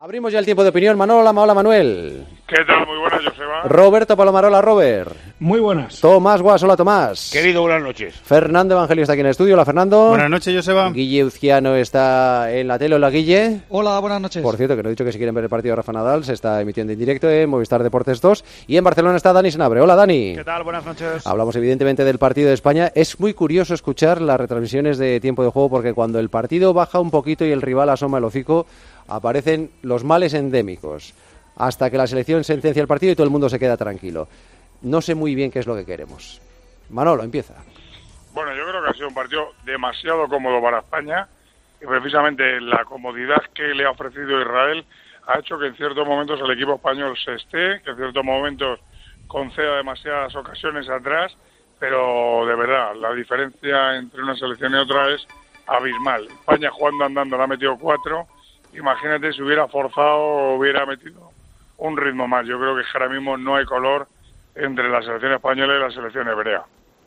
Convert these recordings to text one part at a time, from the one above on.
Abrimos ya el tiempo de opinión. Hola Manuel. ¿Qué tal? Muy buenas, Joseba. Roberto Palomarola, Robert. Muy buenas. Tomás Guas, hola Tomás. Querido, buenas noches. Fernando Evangelio está aquí en el estudio. Hola Fernando. Buenas noches, Joseba. Guille Uzquiano está en la tele. Hola Guille. Hola, buenas noches. Por cierto, que no he dicho que si quieren ver el partido de Rafa Nadal, se está emitiendo en directo en Movistar Deportes 2. Y en Barcelona está Dani Senabre. Hola Dani. ¿Qué tal? Buenas noches. Hablamos evidentemente del partido de España. Es muy curioso escuchar las retransmisiones de tiempo de juego porque cuando el partido baja un poquito y el rival asoma el hocico, aparecen los males endémicos, hasta que la selección sentencia el partido y todo el mundo se queda tranquilo. No sé muy bien qué es lo que queremos. Manolo, empieza. Bueno, yo creo que ha sido un partido demasiado cómodo para España y precisamente la comodidad que le ha ofrecido Israel ha hecho que en ciertos momentos el equipo español se esté, que en ciertos momentos conceda demasiadas ocasiones atrás, pero de verdad, la diferencia entre una selección y otra es abismal. España jugando andando le ha metido 4. Imagínate si hubiera forzado o hubiera metido un ritmo más. Yo creo que ahora mismo no hay color entre la selección española y la selección hebrea.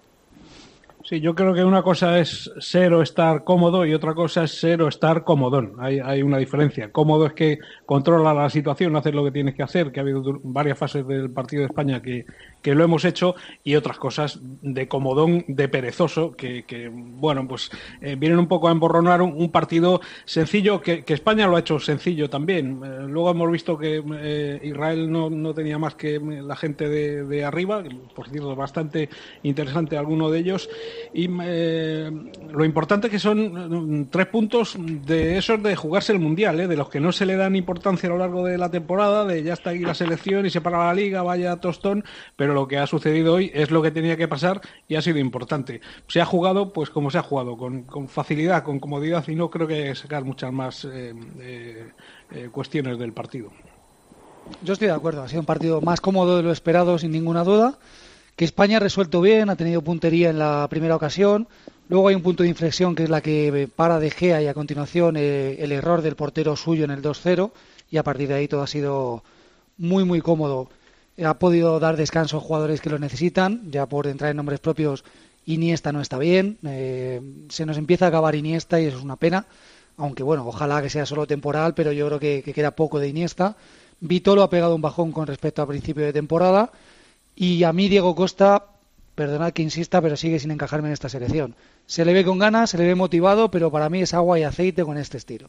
Sí, yo creo que una cosa es ser o estar cómodo y otra cosa es ser o estar comodón. Hay una diferencia. Cómodo es que controla la situación, haces lo que tienes que hacer, que ha habido varias fases del partido de España que lo hemos hecho, y otras cosas de comodón, de perezoso, que bueno, pues vienen un poco a emborronar un partido sencillo, que España lo ha hecho sencillo también. Luego hemos visto que Israel no tenía más que la gente de arriba, por cierto, bastante interesante alguno de ellos. Y lo importante es que son 3 puntos de esos de jugarse el Mundial, de los que no se le dan importancia a lo largo de la temporada, de ya está aquí la selección y se para la liga, vaya tostón, pero lo que ha sucedido hoy es lo que tenía que pasar y ha sido importante. Se ha jugado pues como se ha jugado, con facilidad, con comodidad, y no creo que sacar muchas más cuestiones del partido. Yo estoy de acuerdo, ha sido un partido más cómodo de lo esperado sin ninguna duda, que España ha resuelto bien, ha tenido puntería en la primera ocasión, luego hay un punto de inflexión que es la que para De Gea y a continuación el error del portero suyo en el 2-0, y a partir de ahí todo ha sido muy muy cómodo. Ha podido dar descanso a jugadores que lo necesitan, ya por entrar en nombres propios. Iniesta no está bien, se nos empieza a acabar Iniesta y eso es una pena, aunque bueno, ojalá que sea solo temporal, pero yo creo que queda poco de Iniesta. Vitolo ha pegado un bajón con respecto al principio de temporada. Y a mí Diego Costa, perdonad que insista, pero sigue sin encajarme en esta selección. Se le ve con ganas, se le ve motivado, pero para mí es agua y aceite con este estilo.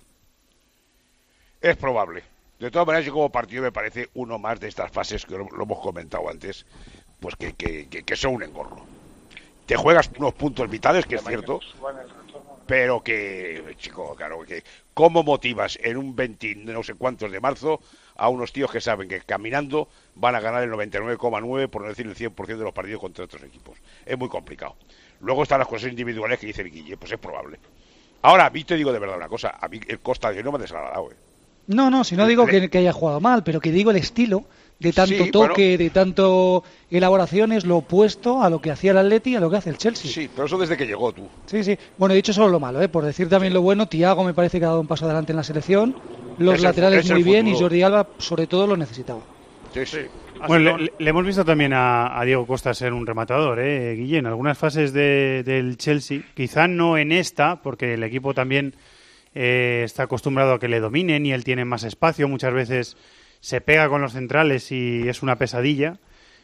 Es probable. De todas maneras, yo como partido me parece uno más de estas fases que lo hemos comentado antes, pues que son un engorro. Te juegas unos puntos vitales, que es cierto, pero que, chico, claro, que ¿cómo motivas en un 20 no sé cuántos de marzo a unos tíos que saben que caminando van a ganar el 99,9, por no decir el 100% de los partidos contra otros equipos? Es muy complicado. Luego están las cosas individuales que dice el Guille, pues es probable. Ahora, a mí te digo de verdad una cosa, a mí el Costa de hoy no me ha desagradado, No, si no digo que haya jugado mal, pero que digo el estilo de tanto sí, toque, bueno, de tanto elaboración, es lo opuesto a lo que hacía el Atleti y a lo que hace el Chelsea. Sí, pero eso desde que llegó tú. Sí. Bueno, he dicho solo lo malo, por decir también lo bueno. Thiago me parece que ha dado un paso adelante en la selección. Los laterales muy bien y Jordi Alba sobre todo lo necesitaba. Sí. Bueno, le hemos visto también a Diego Costa ser un rematador, Guille, en algunas fases del Chelsea. Quizá no en esta, porque el equipo también está acostumbrado a que le dominen y él tiene más espacio. Muchas veces se pega con los centrales y es una pesadilla.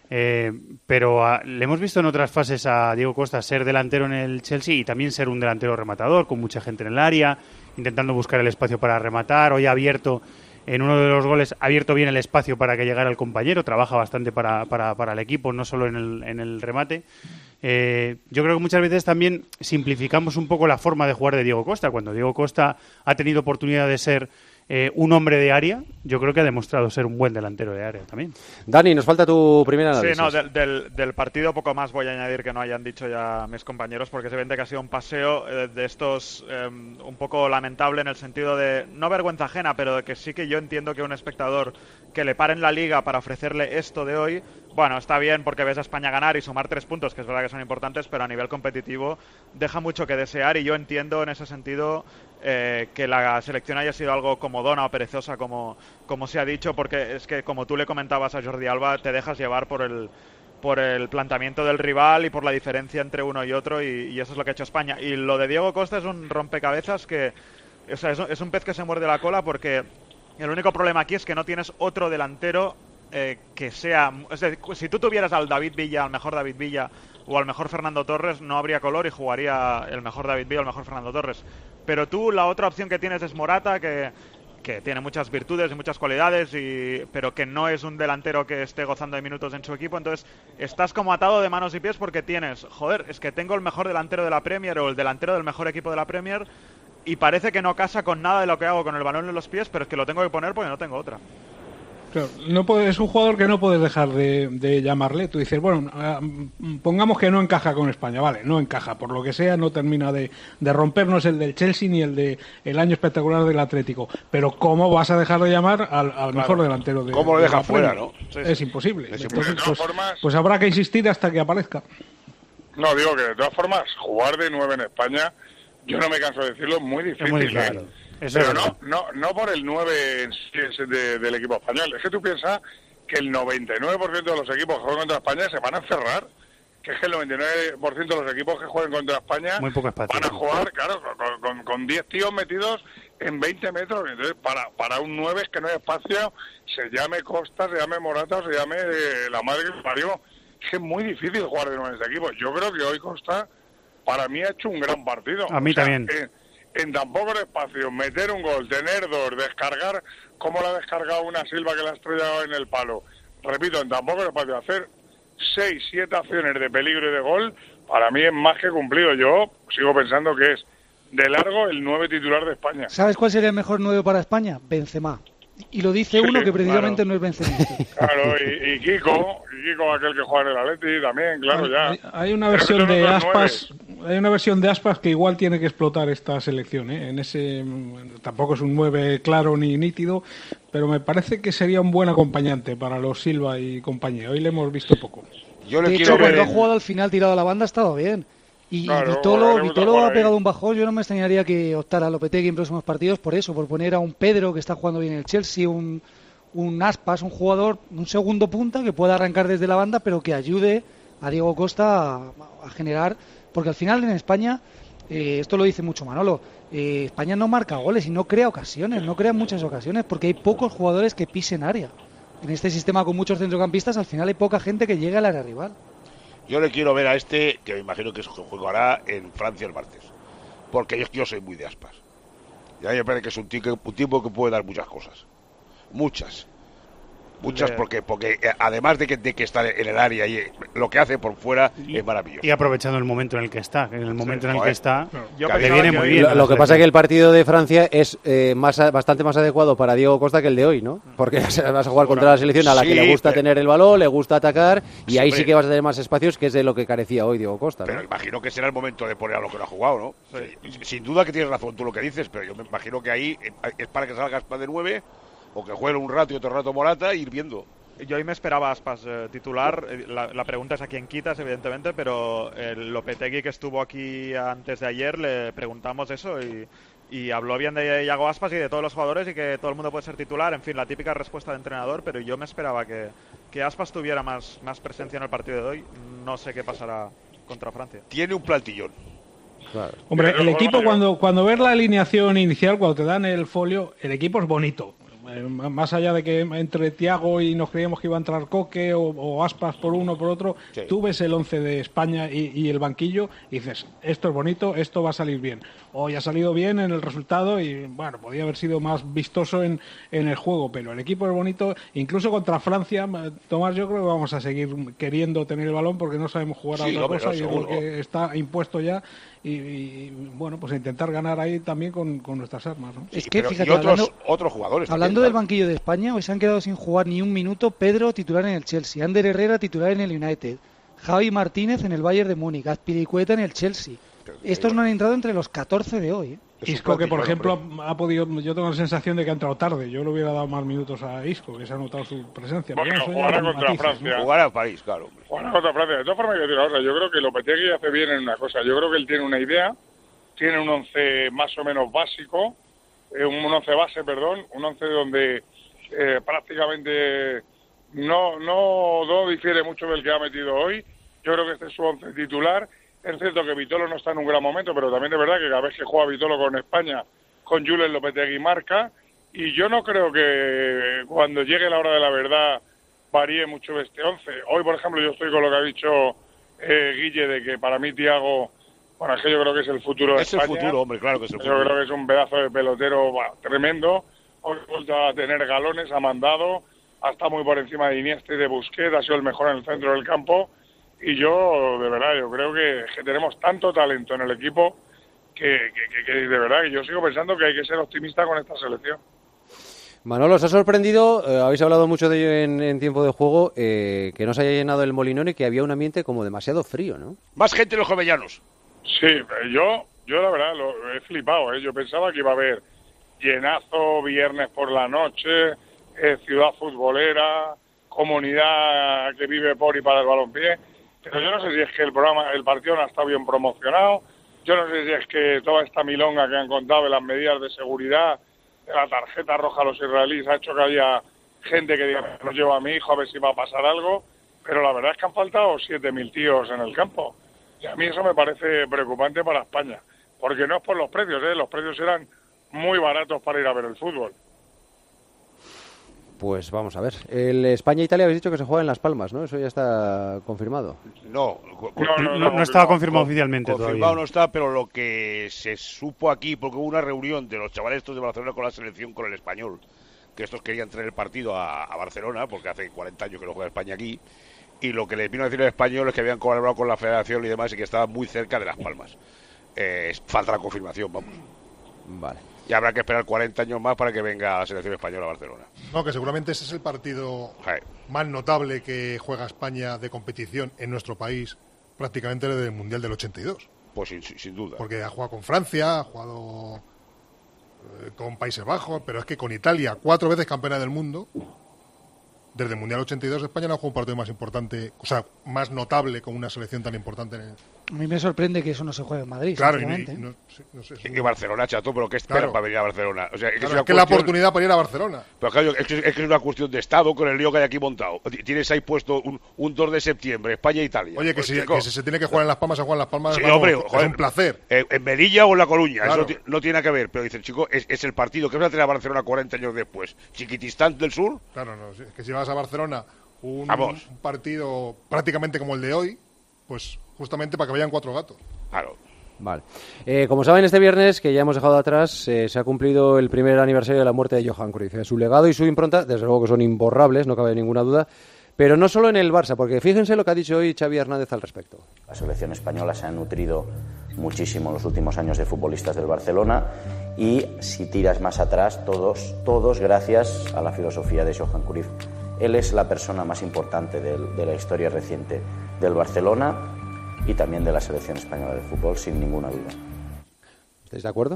Pero le hemos visto en otras fases a Diego Costa ser delantero en el Chelsea y también ser un delantero rematador, con mucha gente en el área, intentando buscar el espacio para rematar. Hoy ha abierto, en uno de los goles, ha abierto bien el espacio para que llegara el compañero, trabaja bastante para el equipo, no solo en el remate. Yo creo que muchas veces también simplificamos un poco la forma de jugar de Diego Costa. Cuando Diego Costa ha tenido oportunidad de ser un hombre de área, yo creo que ha demostrado ser un buen delantero de área también. Dani, nos falta tu primer análisis. Sí, no, del partido poco más voy a añadir que no hayan dicho ya mis compañeros, porque se vende que ha sido un paseo de estos un poco lamentable, en el sentido de, no vergüenza ajena, pero de que sí que yo entiendo que un espectador que le paren la liga para ofrecerle esto de hoy, bueno, está bien porque ves a España ganar y sumar 3 puntos, que es verdad que son importantes, pero a nivel competitivo deja mucho que desear, y yo entiendo en ese sentido que la selección haya sido algo comodona o perezosa, como se ha dicho, porque es que, como tú le comentabas a Jordi Alba, te dejas llevar por el planteamiento del rival y por la diferencia entre uno y otro, y eso es lo que ha hecho España. Y lo de Diego Costa es un rompecabezas que, o sea, es un pez que se muerde la cola, porque El único problema aquí es que no tienes otro delantero que sea... Es decir, si tú tuvieras al David Villa, al mejor David Villa o al mejor Fernando Torres, no habría color y jugaría el mejor David Villa o el mejor Fernando Torres. Pero tú, la otra opción que tienes es Morata, que tiene muchas virtudes y muchas cualidades, pero que no es un delantero que esté gozando de minutos en su equipo. Entonces estás como atado de manos y pies porque tienes, joder, es que tengo el mejor delantero de la Premier o el delantero del mejor equipo de la Premier y parece que no casa con nada de lo que hago con el balón en los pies, pero es que lo tengo que poner porque no tengo otra. Claro, es un jugador que no puedes dejar de llamarle. Tú dices, bueno, pongamos que no encaja con España, vale, no encaja, por lo que sea, no termina de romper, no es el del Chelsea ni el año espectacular del Atlético. Pero ¿cómo vas a dejar de llamar al mejor delantero de ¿Cómo lo dejas fuera, no? Es imposible. Entonces, formas, pues habrá que insistir hasta que aparezca. No, digo que de todas formas, jugar de 9 en España, yo no me canso de decirlo, es muy difícil. Es muy difícil. Pero no por el 9 en sí del equipo español. Es que tú piensas que el 99% de los equipos que juegan contra España se van a encerrar. Que es que el 99% de los equipos que jueguen contra España van a jugar, claro, con 10 tíos metidos en 20 metros. Entonces, para un 9 es que no hay espacio, se llame Costa, se llame Morata o se llame la madre que parió. Es que es muy difícil jugar de 9 en este equipo. Yo creo que hoy Costa, para mí, ha hecho un gran partido. A mí también. En tan poco espacio, meter un gol, tener dos, descargar como la ha descargado una Silva que la ha estrellado en el palo. Repito, en tan poco espacio, hacer 6, 7 acciones de peligro y de gol, para mí es más que cumplido. Yo sigo pensando que es de largo el 9 titular de España. ¿Sabes cuál sería el mejor 9 para España? Benzema. Y lo dice uno que precisamente no es Benzema. Claro, y Kiko, aquel que juega en el Atleti también, claro, ya. Hay una versión de Aspas, hay una versión de Aspas que igual tiene que explotar esta selección, ¿eh? En ese tampoco es un 9 claro ni nítido, pero me parece que sería un buen acompañante para los Silva y compañía. Hoy le hemos visto poco. De hecho, cuando ha jugado al final tirado a la banda ha estado bien. Y claro, Vitolo ha pegado un bajón. Yo no me extrañaría que optara a Lopetegui en próximos partidos por eso, por poner a un Pedro que está jugando bien en el Chelsea, un Aspas, un jugador, un segundo punta que pueda arrancar desde la banda, pero que ayude a Diego Costa a generar, porque al final en España, esto lo dice mucho Manolo, España no marca goles y no crea ocasiones, no crea muchas ocasiones, porque hay pocos jugadores que pisen área. En este sistema con muchos centrocampistas, al final hay poca gente que llegue al área rival. Yo le quiero ver a este, que me imagino que jugará en Francia el martes, porque yo soy muy de Aspas. Y a mí me parece que es un tipo que puede dar muchas cosas. Muchas, porque además de que está en el área y lo que hace por fuera es maravilloso. Y aprovechando el momento en el que está, le le viene muy bien. Lo que pasa es que el partido de Francia es bastante más adecuado para Diego Costa que el de hoy, ¿no? Porque vas a jugar contra la selección a la que le gusta tener el balón, le gusta atacar, y ahí sí que vas a tener más espacios, que es de lo que carecía hoy Diego Costa, ¿no? Pero imagino que será el momento de poner a lo que no ha jugado, ¿no? Sí. Sin duda que tienes razón tú lo que dices, pero yo me imagino que ahí es para que salga Aspas de 9 o que juegue un rato y otro rato Morata e ir viendo. Yo hoy me esperaba Aspas titular. La pregunta es a quién quitas, evidentemente, pero el Lopetegui que estuvo aquí antes de ayer le preguntamos eso y habló bien de Iago Aspas y de todos los jugadores y que todo el mundo puede ser titular. En fin, la típica respuesta de entrenador, pero yo me esperaba que Aspas tuviera más presencia en el partido de hoy. No sé qué pasará contra Francia. Tiene un plantillón. Claro. Hombre, el equipo cuando ves la alineación inicial, cuando te dan el folio, el equipo es bonito. Más allá de que entre Thiago y nos creíamos que iba a entrar Coque o Aspas por uno o por otro, sí. Tú ves el 11 de España y el banquillo y dices, esto es bonito, esto va a salir bien. Hoy ha salido bien en el resultado y, bueno, podía haber sido más vistoso en el juego, pero el equipo es bonito. Incluso contra Francia, Tomás, yo creo que vamos a seguir queriendo tener el balón porque no sabemos jugar a otra cosa y es lo que está impuesto ya. Y bueno, pues intentar ganar ahí también con nuestras armas, ¿no? Es que, fíjate, otros jugadores hablando del banquillo de España, hoy se han quedado sin jugar ni un minuto Pedro, titular en el Chelsea, Ander Herrera, titular en el United, Javi Martínez en el Bayern de Múnich, Azpilicueta en el Chelsea. Estos no han entrado entre los 14 de hoy, ¿eh? Isco, que por ejemplo ha podido, yo tengo la sensación de que ha entrado tarde. Yo le hubiera dado más minutos a Isco, que se ha notado su presencia. Bueno, jugará contra Francia. ¿No? Jugará a París, claro. Jugará contra Francia. De todas formas, yo digo, yo creo que Lopetegui hace bien en una cosa. Yo creo que él tiene una idea, tiene un 11 más o menos básico, un 11 base, un 11 donde prácticamente no difiere mucho del que ha metido hoy. Yo creo que este es su 11 titular. Es cierto que Vitolo no está en un gran momento, pero también es verdad que cada vez que juega Vitolo con España, con Julen Lopetegui marca, y yo no creo que cuando llegue la hora de la verdad varíe mucho este 11. Hoy, por ejemplo, yo estoy con lo que ha dicho Guille, de que para mí Thiago, bueno, es que yo creo que es el futuro de España. Es el futuro, hombre, claro que es el futuro. Yo creo que es un pedazo de pelotero tremendo. Hoy vuelta a tener galones, ha mandado, ha estado muy por encima de Iniesta y de Busquets, ha sido el mejor en el centro del campo. Y yo, de verdad, yo creo que tenemos tanto talento en el equipo que de verdad, que yo sigo pensando que hay que ser optimista con esta selección. Manolo, ¿os ha sorprendido? Habéis hablado mucho de ello en tiempo de juego, que no se haya llenado el Molinón y que había un ambiente como demasiado frío, ¿no? Más gente en los Jovellanos. Sí, yo la verdad lo he flipado, ¿eh? Yo pensaba que iba a haber llenazo, viernes por la noche, ciudad futbolera, comunidad que vive por y para el balompié, pero yo no sé si es que el partido no ha estado bien promocionado, yo no sé si es que toda esta milonga que han contado de las medidas de seguridad, de la tarjeta roja a los israelíes, ha hecho que haya gente que diga, no llevo a mi hijo a ver si va a pasar algo, pero la verdad es que han faltado 7.000 tíos en el campo, y a mí eso me parece preocupante para España, porque no es por los precios, los precios eran muy baratos para ir a ver el fútbol. Pues vamos a ver. El España-Italia habéis dicho que se juega en Las Palmas, ¿no? Eso ya está confirmado. No estaba confirmado oficialmente confirmado todavía. No está, pero lo que se supo aquí, porque hubo una reunión de los chavales estos de Barcelona con la selección, con el Español, que estos querían traer el partido a Barcelona, porque hace 40 años que no juega España aquí, y lo que les vino a decir el Español es que habían colaborado con la federación y demás y que estaban muy cerca de Las Palmas. Falta la confirmación, vamos. Vale. Y habrá que esperar 40 años más para que venga la selección española a Barcelona. No, que seguramente ese es el partido más notable que juega España de competición en nuestro país, prácticamente desde el Mundial del 82. Pues sin duda. Porque ha jugado con Francia, ha jugado con Países Bajos, pero es que con Italia, 4 veces campeona del mundo, desde el Mundial 82 España no ha jugado un partido más importante, o sea, más notable con una selección tan importante en el... A mí me sorprende que eso no se juegue en Madrid. Claro, no sé. Y Barcelona, chato, pero ¿qué esperan para venir a Barcelona? O sea, es que la oportunidad para ir a Barcelona. Pero claro, es que es una cuestión de Estado con el lío que hay aquí montado. Tienes ahí puesto un 2 de septiembre, España-Italia. Oye, que si se tiene que jugar en Las Palmas, se juega en Las Palmas. Sí, vamos, hombre, es un placer. En Melilla o en La Coruña, claro. Eso no tiene nada que ver. Pero dicen, chico, es el partido que va a tener a Barcelona 40 años después. Chiquitistán del Sur. Claro, no, es que si vas a Barcelona, un partido prácticamente como el de hoy, pues justamente para que vayan 4 gatos. Claro. Vale. Como saben, este viernes, que ya hemos dejado atrás, se ha cumplido el primer aniversario de la muerte de Johan Cruyff. Su legado y su impronta, desde luego que son imborrables, no cabe ninguna duda, pero no solo en el Barça, porque fíjense lo que ha dicho hoy Xavi Hernández al respecto. La selección española se ha nutrido muchísimo en los últimos años de futbolistas del Barcelona y si tiras más atrás, todos gracias a la filosofía de Johan Cruyff. Él es la persona más importante de la historia reciente del Barcelona y también de la selección española de fútbol, sin ninguna duda. ¿Estáis de acuerdo?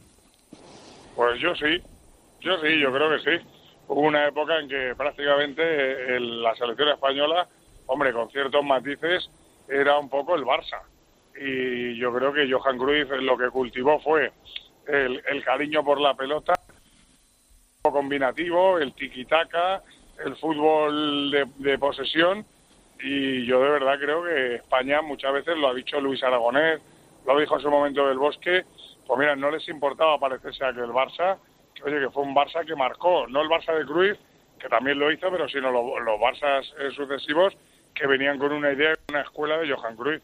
Pues yo creo que sí. Hubo una época en que prácticamente la selección española, hombre, con ciertos matices, era un poco el Barça. Y yo creo que Johan Cruyff lo que cultivó fue el cariño por la pelota, el combinativo, el tiki-taka, el fútbol de posesión. Y yo de verdad creo que España muchas veces, lo ha dicho Luis Aragonés, lo dijo en su momento del Bosque, pues mira, no les importaba parecerse a que el Barça, que fue un Barça que marcó, no el Barça de Cruyff, que también lo hizo, pero sino los Barças sucesivos que venían con una idea, una escuela de Johan Cruyff.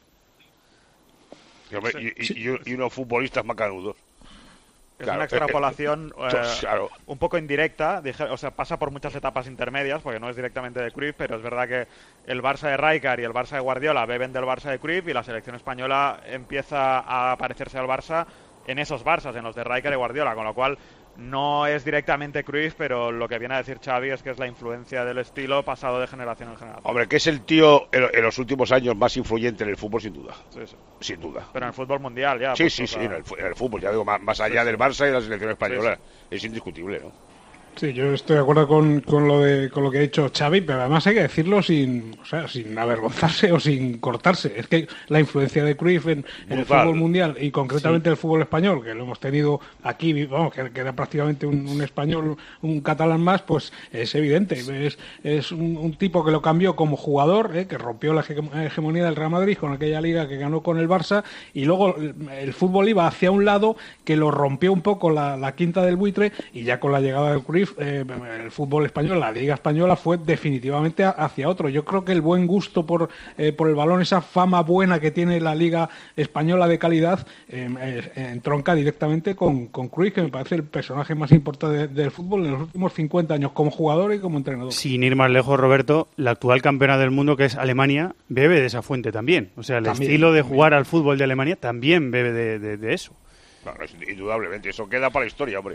Y unos futbolistas macanudos. Es una extrapolación un poco indirecta, o sea, pasa por muchas etapas intermedias, porque no es directamente de Cruyff, pero es verdad que el Barça de Rijkaard y el Barça de Guardiola beben del Barça de Cruyff y la selección española empieza a parecerse al Barça en esos Barças, en los de Rijkaard y Guardiola, con lo cual no es directamente Cruyff, pero lo que viene a decir Xavi es que es la influencia del estilo pasado de generación en generación. Hombre, que es el tío en los últimos años más influyente en el fútbol, sin duda. Sí. Sin duda. Pero en el fútbol mundial ya. Sí, en el fútbol, ya digo, más allá del Barça y de la selección española. Es indiscutible, ¿no? Sí, yo estoy de acuerdo con lo que ha dicho Xavi, pero además hay que decirlo sin avergonzarse o sin cortarse. Es que la influencia de Cruyff en el fútbol mundial y concretamente el fútbol español, que lo hemos tenido aquí, vamos, que era prácticamente un español, un catalán más, pues es evidente. Es un tipo que lo cambió como jugador, que rompió la hegemonía del Real Madrid con aquella liga que ganó con el Barça, y luego el fútbol iba hacia un lado que lo rompió un poco la quinta del buitre, y ya con la llegada de Cruyff el fútbol español, la Liga Española fue definitivamente hacia otro. Yo creo que el buen gusto por el balón, esa fama buena que tiene la Liga Española de calidad, entronca directamente con Cruyff, que me parece el personaje más importante del fútbol en los últimos 50 años, como jugador y como entrenador. Sin ir más lejos, Roberto, la actual campeona del mundo, que es Alemania, bebe de esa fuente también. O sea, el estilo de jugar al fútbol de Alemania también bebe de eso. Claro, indudablemente, eso queda para la historia, hombre.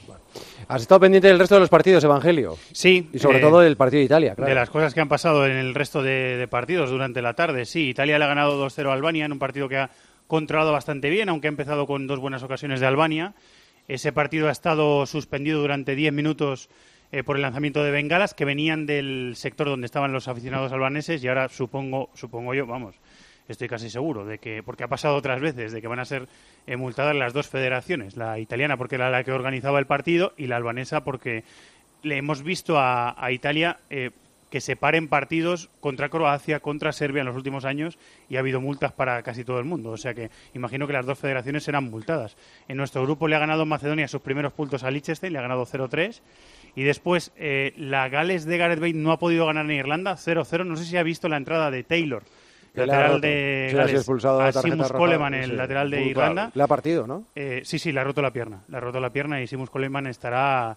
¿Has estado pendiente del resto de los partidos, Evangelio? Sí. Y sobre todo del partido de Italia, claro. De las cosas que han pasado en el resto de partidos durante la tarde, sí. Italia le ha ganado 2-0 a Albania en un partido que ha controlado bastante bien, aunque ha empezado con 2 buenas ocasiones de Albania. Ese partido ha estado suspendido durante 10 minutos por el lanzamiento de bengalas que venían del sector donde estaban los aficionados albaneses, y ahora supongo yo, vamos, estoy casi seguro de que, porque ha pasado otras veces, de que van a ser multadas las 2 federaciones, la italiana porque era la que organizaba el partido y la albanesa porque le hemos visto a Italia que separen partidos contra Croacia, contra Serbia en los últimos años, y ha habido multas para casi todo el mundo. O sea que imagino que las 2 federaciones serán multadas. En nuestro grupo le ha ganado Macedonia sus primeros puntos a Liechtenstein, le ha ganado 0-3. Y después la Gales de Gareth Bale no ha podido ganar en Irlanda, 0-0. No sé si ha visto la entrada de Taylor, lateral de Gales, a Seamus Coleman, el lateral de Irlanda. Le ha partido, ¿no? Sí, le ha roto la pierna. Le ha roto la pierna y Seamus Coleman estará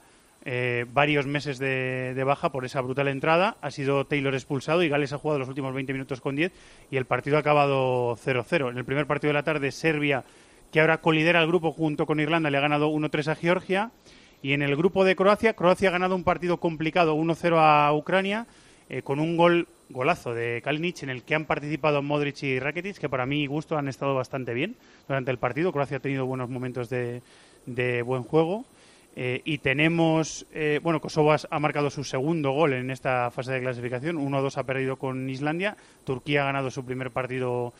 varios meses de baja por esa brutal entrada. Ha sido Taylor expulsado y Gales ha jugado los últimos 20 minutos con 10 y el partido ha acabado 0-0. En el primer partido de la tarde, Serbia, que ahora colidera el grupo junto con Irlanda, le ha ganado 1-3 a Georgia. Y en el grupo de Croacia ha ganado un partido complicado 1-0 a Ucrania, con un golazo de Kalinic en el que han participado Modric y Rakitic, que para mi gusto han estado bastante bien durante el partido. Croacia ha tenido buenos momentos de buen juego. Y tenemos, Kosovo ha marcado su segundo gol en esta fase de clasificación, 1-2 ha perdido con Islandia. Turquía ha ganado su primer partido,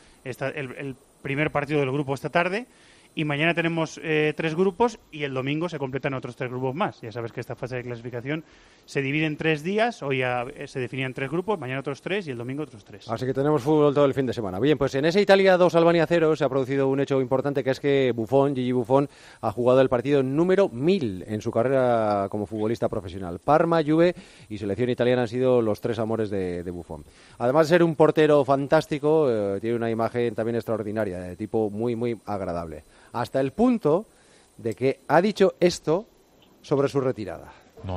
el primer partido del grupo esta tarde. Y mañana tenemos 3 grupos y el domingo se completan otros 3 grupos más. Ya sabes que esta fase de clasificación se divide en 3 días. Hoy ya se definían 3 grupos, mañana otros 3 y el domingo otros 3. Así que tenemos fútbol todo el fin de semana. Bien, pues en ese Italia 2, Albania 0 se ha producido un hecho importante, que es que Gigi Buffon ha jugado el partido número 1000 en su carrera como futbolista profesional. Parma, Juve y selección italiana han sido los 3 amores de Buffon. Además de ser un portero fantástico, tiene una imagen también extraordinaria, de tipo muy, muy agradable. Hasta el punto de que ha dicho esto sobre su retirada.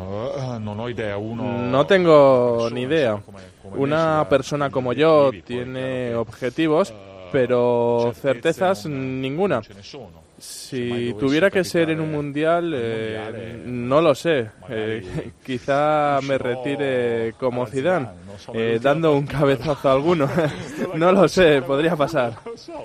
No tengo ni idea. Una persona como yo tiene objetivos, pero certezas ninguna. Si tuviera que ser en un mundial, no lo sé. Quizá me retire como Zidane, dando un cabezazo a alguno. No lo sé, podría pasar.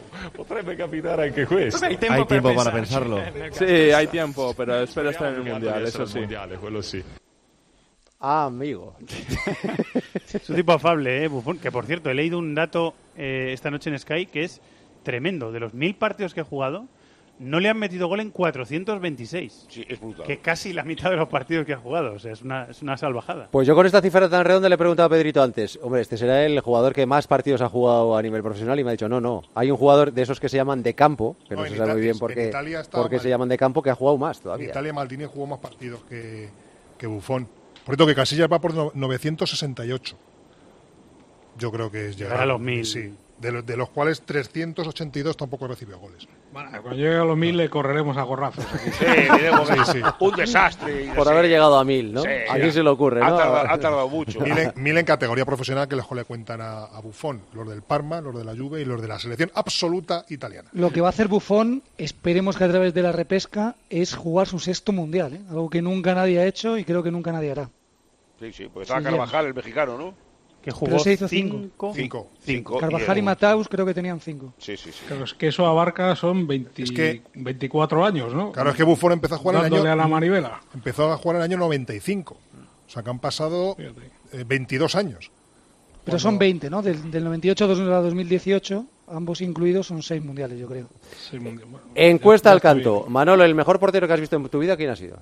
Hay tiempo para pensarlo. Sí, hay tiempo, pero espero estar en el mundial, eso sí. Ah, amigo. Es un tipo afable, Buffon, que por cierto, he leído un dato esta noche en Sky que es tremendo. De los 1000 partidos que ha jugado, no le han metido gol en 426. Sí, es brutal. Que casi la mitad de los partidos que ha jugado. O sea, es una salvajada. Pues yo con esta cifra tan redonda le he preguntado a Pedrito antes, hombre, este será el jugador que más partidos ha jugado a nivel profesional, y me ha dicho, no. Hay un jugador de esos que se llaman de campo, que no se sabe muy bien por qué se llaman de campo, que ha jugado más todavía. En Italia Maldini jugó más partidos que Buffon. Por cierto, que Casillas va por 968. Yo creo que es llegar a los 1000. Sí. De los cuales 382 tampoco recibió goles. Bueno, cuando llegue a los 1000 le correremos a gorrazos. Sí. Un desastre. Por haber llegado a 1000, ¿no? Sí, ¿A quién se le ocurre, no? Ha tardado mucho. 1000 en categoría profesional, que le cuentan a Buffon. Los del Parma, los de la Juve y los de la selección absoluta italiana. Lo que va a hacer Buffon, esperemos que a través de la repesca, es jugar su 6º mundial, ¿eh? Algo que nunca nadie ha hecho y creo que nunca nadie hará. Sí, pues estaba Carvajal, el mexicano, ¿no? Que jugó Pero se hizo 5. Carvajal y Mataus creo que tenían 5. Sí. Pero es que eso abarca son 24 años, ¿no? Claro, es que Buffon empezó a jugar en el Dándole año... a la manivela. Empezó a jugar en el año 95. O sea, que han pasado 22 años. Pero son 20, ¿no? Del 98 a 2018, ambos incluidos, son 6 mundiales, yo creo. Encuesta al canto. Manolo, el mejor portero que has visto en tu vida, ¿quién ha sido?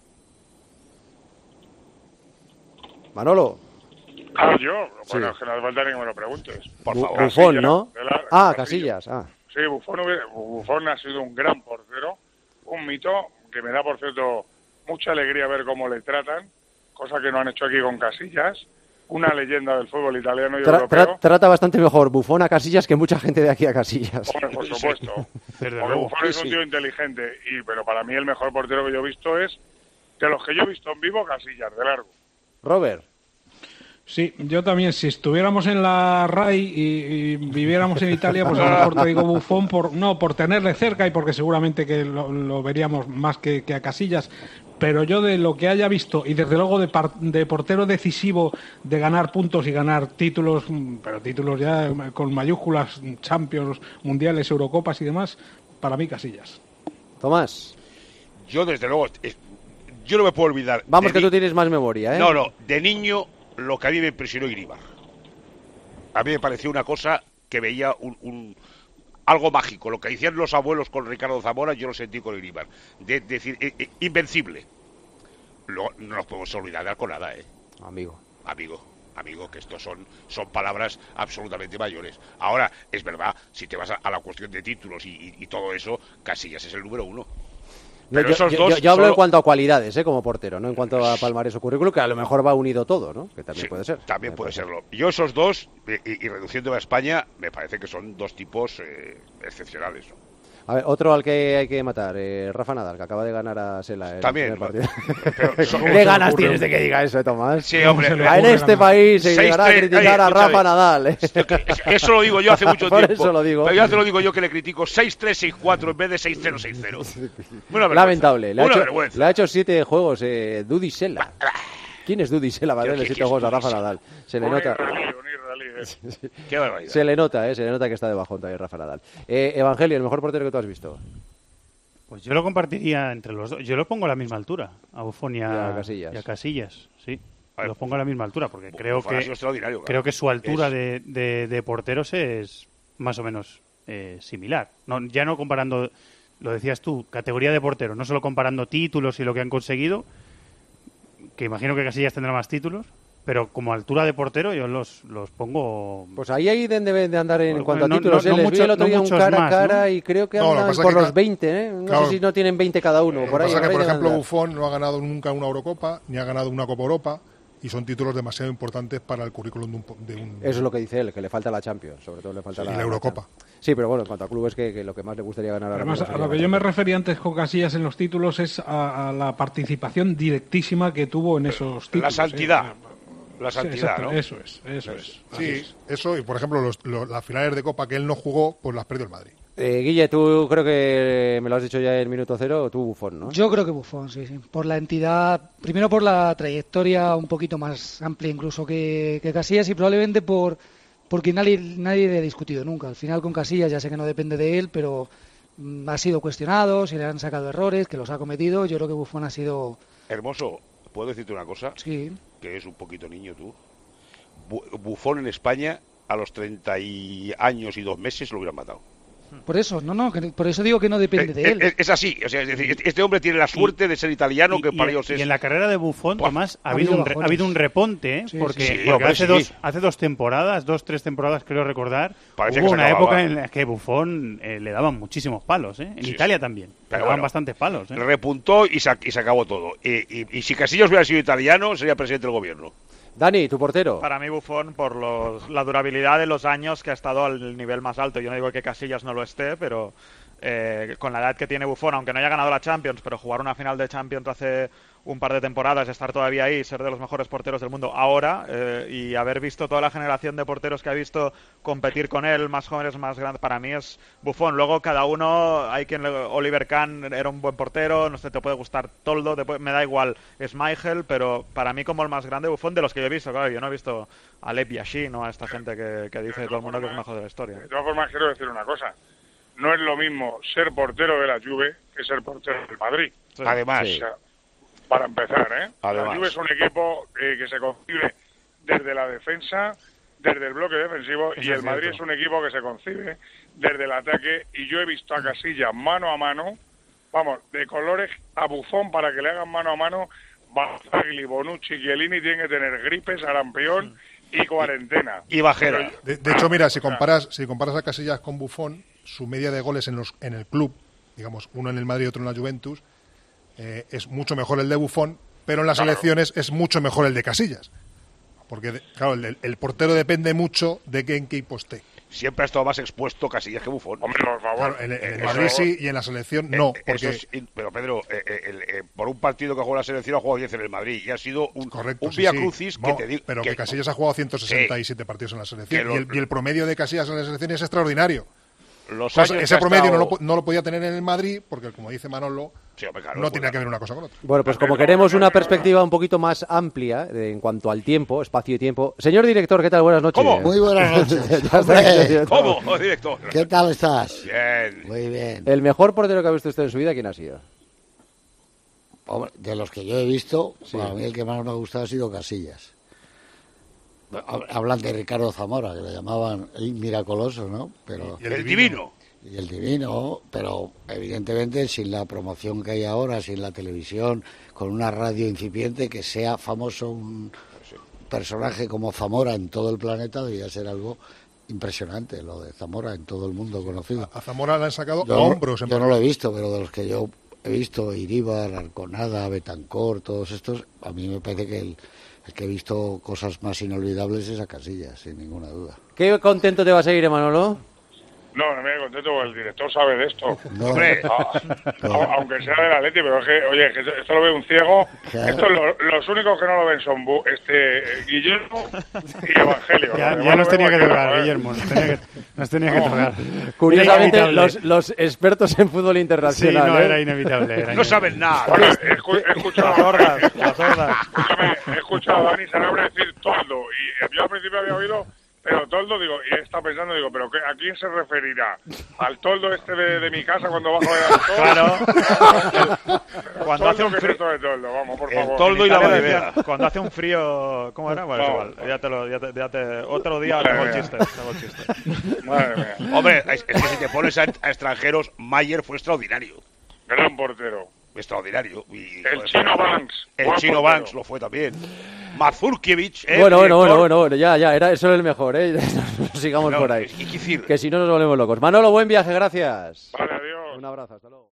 Manolo. Yo. Bueno, es que no hace falta ni que me lo preguntes. Por favor. Buffon, ¿no? Casillas. Casillas. Sí, Buffon ha sido un gran portero, un mito, que me da, por cierto, mucha alegría ver cómo le tratan, cosa que no han hecho aquí con Casillas. Una leyenda del fútbol italiano y europeo. Trata bastante mejor Buffon a Casillas que mucha gente de aquí a Casillas. Hombre, por supuesto. Porque Buffon es un tío inteligente, pero para mí el mejor portero que yo he visto es, de los que yo he visto en vivo, Casillas, de largo. Robert. Sí, yo también, si estuviéramos en la RAI y viviéramos en Italia, pues a lo mejor te digo Buffon por tenerle cerca y porque seguramente que lo veríamos más que a Casillas. Pero yo de lo que haya visto, y desde luego de portero decisivo, de ganar puntos y ganar títulos, pero títulos ya con mayúsculas, Champions, Mundiales, Eurocopas y demás, para mí Casillas. Tomás. Yo desde luego, yo no me puedo olvidar. Vamos que tú tienes más memoria, ¿eh? No, de niño lo que a mí me impresionó Iríbar. A mí me pareció una cosa que veía algo mágico. Lo que decían los abuelos con Ricardo Zamora, yo lo sentí con Iríbar. De decir, invencible. No nos podemos olvidar de Alconada, Amigo, que estos son palabras absolutamente mayores. Ahora, es verdad, si te vas a la cuestión de títulos y todo eso, Casillas es el número 1. Pero yo hablo en cuanto a cualidades, como portero, no en cuanto a palmarés o currículum, que a lo mejor va unido todo, ¿no? Que también puede ser. También puede serlo. Yo esos dos, y reduciéndome a España, me parece que son dos tipos excepcionales, ¿no? A ver, otro al que hay que matar, Rafa Nadal, que acaba de ganar a Sela. También. ¿Qué ganas tienes de que diga eso, Tomás? Sí, hombre. En este país se llegará a criticar a Rafa Nadal. Eso lo digo yo hace mucho tiempo. Eso lo digo. Pero ya te lo digo yo que le critico 6-3, 6-4 en vez de 6-0, 6-0. Lamentable. Le vergüenza. ha hecho 7 juegos Dudi Sela. ¿Quién es Dudi Sela para darle 7 juegos a Rafa Nadal? Se le nota. Qué barbaridad. Se le nota que está de bajón todavía Rafa Nadal. Evangelio, el mejor portero que tú has visto. Pues yo lo compartiría entre los dos. Yo lo pongo a la misma altura, a Buffon y a Casillas. Sí, lo pongo a la misma altura porque creo que su altura de porteros es más o menos similar. Ya no comparando, lo decías tú, categoría de portero, no solo comparando títulos y lo que han conseguido, que imagino que Casillas tendrá más títulos. Pero como altura de portero yo los pongo... Pues ahí deben de andar en cuanto a títulos. Les vi el otro día un cara a cara y creo que andan por los 20, ¿eh? No sé si no tienen 20 cada uno. Por ahí, pasa que, por ejemplo, Buffon no ha ganado nunca una Eurocopa, ni ha ganado una Copa Europa, y son títulos demasiado importantes para el currículum de un... Eso es lo que dice él, que le falta la Champions, sobre todo le falta la Eurocopa. Sí, pero bueno, en cuanto a clubes, que lo que más le gustaría ganar... Además, a lo que yo me refería antes con Casillas en los títulos es a la participación directísima que tuvo en esos títulos. La santidad. La santidad, sí, ¿no? Eso es. Sí, eso, y por ejemplo, las finales de Copa que él no jugó, pues las perdió el Madrid. Guille, tú creo que me lo has dicho ya en minuto cero, tú Buffon, ¿no? Yo creo que Buffon, sí. Por la entidad, primero por la trayectoria un poquito más amplia incluso que Casillas y probablemente porque nadie le ha discutido nunca. Al final con Casillas ya sé que no depende de él, pero ha sido cuestionado, se le han sacado errores, que los ha cometido. Yo creo que Buffon ha sido... Hermoso, ¿puedo decirte una cosa? Sí. Que es un poquito niño tú. Buffon en España a los 30 años y 2 meses lo hubieran matado. Por eso, por eso digo que no depende de él. Es así, o sea, es decir, este hombre tiene la suerte de ser italiano, que para ellos es... Y en la carrera de Buffon, Tomás, ha habido un reponte, porque hace 2 temporadas, 3 temporadas creo recordar, hubo una época en la que Buffon le daban muchísimos palos, en Italia también, le daban bastantes palos. Repuntó y se acabó todo. Y si Casillas hubiera sido italiano, sería presidente del gobierno. Dani, tu portero. Para mí Buffon, por la durabilidad de los años que ha estado al nivel más alto. Yo no digo que Casillas no lo esté, pero con la edad que tiene Buffon, aunque no haya ganado la Champions, pero jugar una final de Champions hace un par de temporadas, estar todavía ahí, ser de los mejores porteros del mundo ahora, y haber visto toda la generación de porteros que ha visto competir con él, más jóvenes, más grandes, para mí es Buffon. Luego cada uno, Oliver Kahn era un buen portero, no sé, te puede gustar Toldo, me da igual Schmeichel, pero para mí como el más grande Buffon de los que yo he visto, claro, yo no he visto a Lev Yashin, ¿no? A esta gente que dice todo el mundo que es el mejor de la historia. De todas formas, quiero decir una cosa. No es lo mismo ser portero de la Juve que ser portero del Madrid. Sí. Además. O sea, para empezar, Además. La Juve es un equipo que se concibe desde la defensa, desde el bloque defensivo, y el Madrid es un equipo que se concibe desde el ataque, y yo he visto a Casillas mano a mano, vamos, de colores a Buffon para que le hagan mano a mano. Barzagli, Bonucci, Chiellini tienen que tener gripe, sarampión y cuarentena. Y bajera. De hecho, mira, si comparas a Casillas con Buffon, su media de goles en el club, digamos, uno en el Madrid y otro en la Juventus, es mucho mejor el de Buffon, pero en las selecciones es mucho mejor el de Casillas. Porque, claro, el portero depende mucho de en qué equipo esté. Siempre ha estado más expuesto Casillas que Buffon. Hombre, por favor. Claro, en el Madrid sí y en la selección no. Porque... pero Pedro, por un partido que ha jugado la selección ha jugado 10 en el Madrid y ha sido un vía crucis que te digo. Pero que Casillas ha jugado 167 partidos en la selección y el promedio de Casillas en la selección es extraordinario. Ese promedio no lo podía tener en el Madrid porque, como dice Manolo, no tenía que ver una cosa con otra. Bueno, pues como queremos una perspectiva un poquito más amplia en cuanto al tiempo, espacio y tiempo. Señor director, ¿qué tal? Buenas noches. ¿Cómo? Muy buenas noches. ¿Cómo, director? ¿Qué tal estás? Bien. Muy bien. ¿El mejor portero que ha visto usted en su vida, quién ha sido? Hombre, de los que yo he visto, para mí el que más me ha gustado ha sido Casillas. Hablan de Ricardo Zamora, que le llamaban el miraculoso, ¿no? Pero ¿Y el divino? Y el divino, pero evidentemente sin la promoción que hay ahora, sin la televisión, con una radio incipiente, que sea famoso un personaje como Zamora en todo el planeta, debía ser algo impresionante, lo de Zamora en todo el mundo conocido. A Zamora le han sacado a hombros. Yo no lo he visto, pero de los que yo he visto, Iríbar, Arconada, Betancor, todos estos, a mí me parece que el que he visto cosas más inolvidables es a Casillas, sin ninguna duda. ¿Qué contento te vas a ir, Manolo? No me contento porque el director sabe de esto. No. Hombre, aunque sea del Atleti, pero es que, oye, que esto lo ve un ciego. Esto los únicos que no lo ven son Guillermo y Evangelio. Ya nos tenía que tocar, Guillermo. Nos tenía que tocar. Curiosamente, los expertos en fútbol internacional. Sí, no, era inevitable. No saben nada. Bueno, he escuchado he escuchado a Dani Sanabria decir Toldo. Y yo al principio había oído... Pero Toldo, digo, y he estado pensando, ¿pero a quién se referirá? ¿Al Toldo este de mi casa cuando bajo de Alto? Claro. Cuando hace un frío... de Toldo, vamos, por favor. El Toldo y la Valverde. Cuando hace un frío... ¿Cómo era? Bueno, igual. Otro día tengo el chiste. Madre mía. Hombre, es que si te pones a extranjeros, Mayer fue extraordinario. Gran portero. Extraordinario. El Chino Banks. El Chino Banks lo fue también. Mazurkiewicz, Bueno, ya, era eso el mejor, no sigamos por ahí. Que si no nos volvemos locos. Manolo, buen viaje, gracias. Vale, adiós. Un abrazo, hasta luego.